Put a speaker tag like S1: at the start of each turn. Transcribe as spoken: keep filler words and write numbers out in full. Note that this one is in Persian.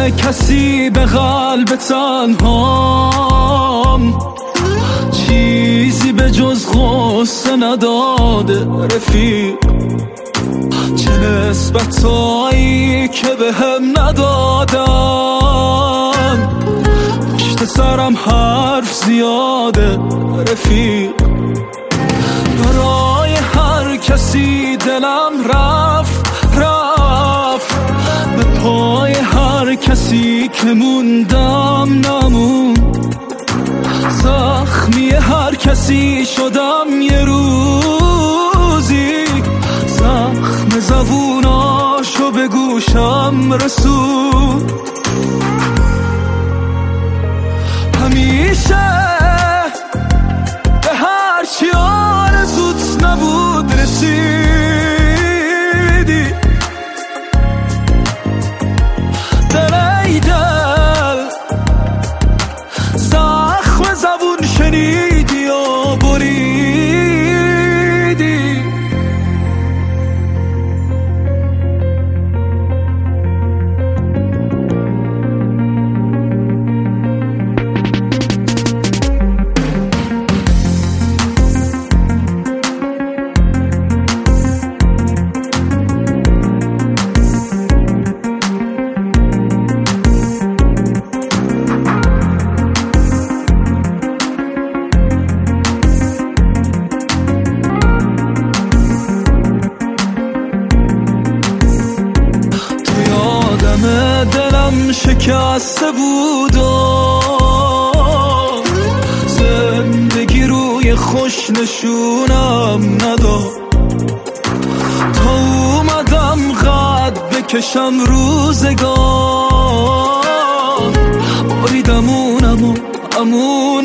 S1: کسی به قلب تنهام چیزی به جز غصه نداده رفیق. چه نسبتایی که به هم ندادن، پشت سرم حرف زیاده رفیق. برای هر کسی دلم رفت رفت، به پای هر کسی که موندم نموند. زخمی هر کسی شدم یه روزی، زخم زبوناشو به گوشم رسود. همیشه به هر چی آرزوت نبود رسیدی. دل ای دل زخم زبون شنیدی و بریدی. دلم شکسته بود و زندگی روی خوش نشونم نداد. تا اومدم قد بکشم روزگار، بریدم اونم و امون